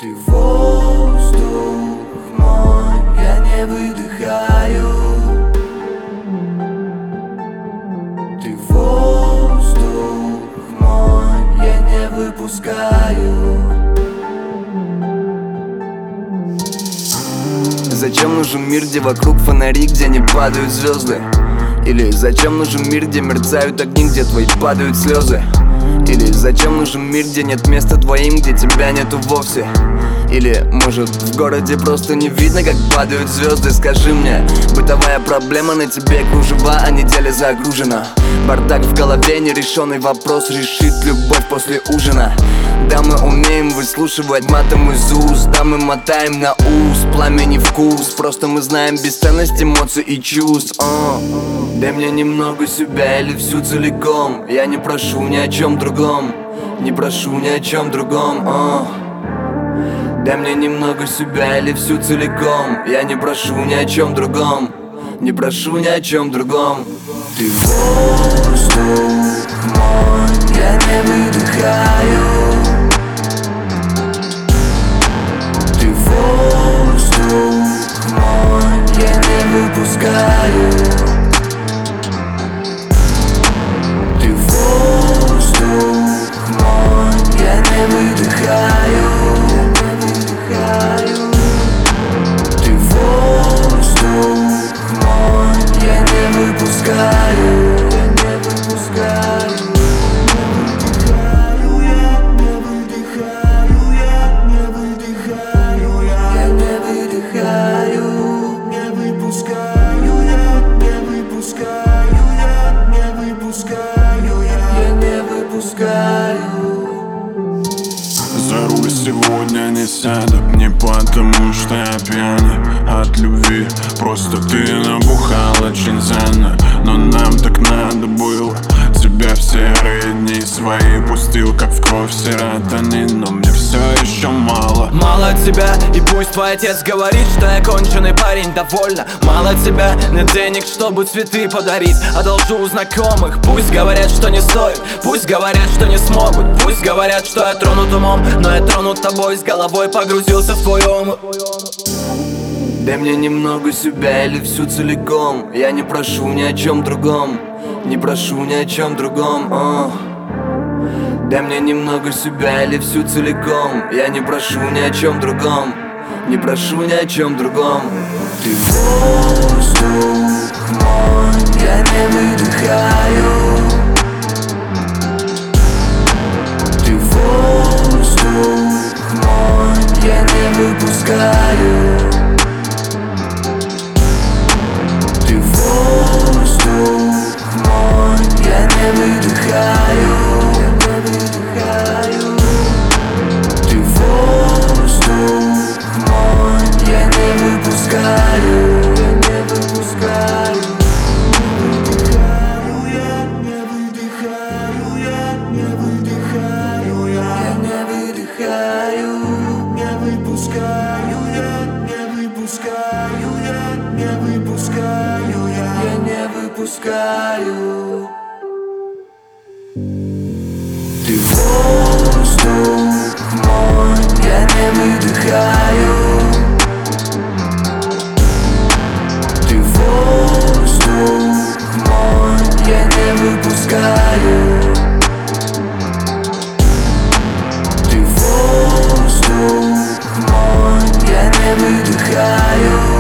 Ты воздух мой, я не выдыхаю. Ты воздух мой, я не выпускаю. Зачем нужен мир, где вокруг фонари, где не падают звезды? Или зачем нужен мир, где мерцают огни, где твои падают слезы? Или зачем нужен мир, где нет места твоим, где тебя нету вовсе? Или, может, в городе просто не видно, как падают звезды? Скажи мне, бытовая проблема на тебе кружева, а неделя загружена. Бардак в голове, нерешенный вопрос решит любовь после ужина. Да, мы умеем выслушивать матом из уст, да, мы мотаем на ус, пламени вкус. Просто мы знаем бесценность эмоций и чувств. Дай мне немного себя или всю целиком. Я не прошу ни о чем другом, не прошу ни о чем другом. Дай мне немного себя или всю целиком. Я не прошу ни о чем другом, не прошу ни о чем другом. Ты воздух мой, я не выдыхаю. Ты воздух мой, я не выпускаю. Ты воздух мой, я не выдыхаю. Ты воздух мой, я не выпускаю. Я не выпускаю. Я не выдыхаю. Я не выдыхаю. Не выпускаю. Я не выпускаю. Я не выпускаю. Я не выпускаю. За руль сегодня не сяду, не потому что я пьяный от любви. Просто ты набухал очень ценно, но нам так надо было. Тебя в серые дни свои пустил, как в кровь серотонин. Но мне все еще мало. Мало тебя, и пусть твой отец говорит, что я конченый парень, довольно. Мало тебя, нет денег, чтобы цветы подарить. Одолжу у знакомых, пусть говорят, что не стоит, пусть говорят, что не смогут, пусть говорят, что я тронут умом, но я тронут тобой, с головой погрузился в твой омут. Дай мне немного себя или всю целиком. Я не прошу ни о чем другом, не прошу ни о чем другом. Дай мне немного себя или всю целиком. Я не прошу ни о чем другом, не прошу ни о чем другом. Ты воздух мой, я не выдыхаю. Ты воздух мой, я не выпускаю. Ты воздух мой, я не выдыхаю. Я не выдыхаю. Ты воздух мой, я не выпускаю. Я не выпускаю. Я не выдыхаю. Я не выдыхаю. Я не выдыхаю. Не выпускаю. Я не выпускаю. Я не выпускаю. Я не выпускаю. Ты воздух мой, я не выдыхаю. Ты воздух мой, я не выпускаю. Ты воздух мой, я не выдыхаю.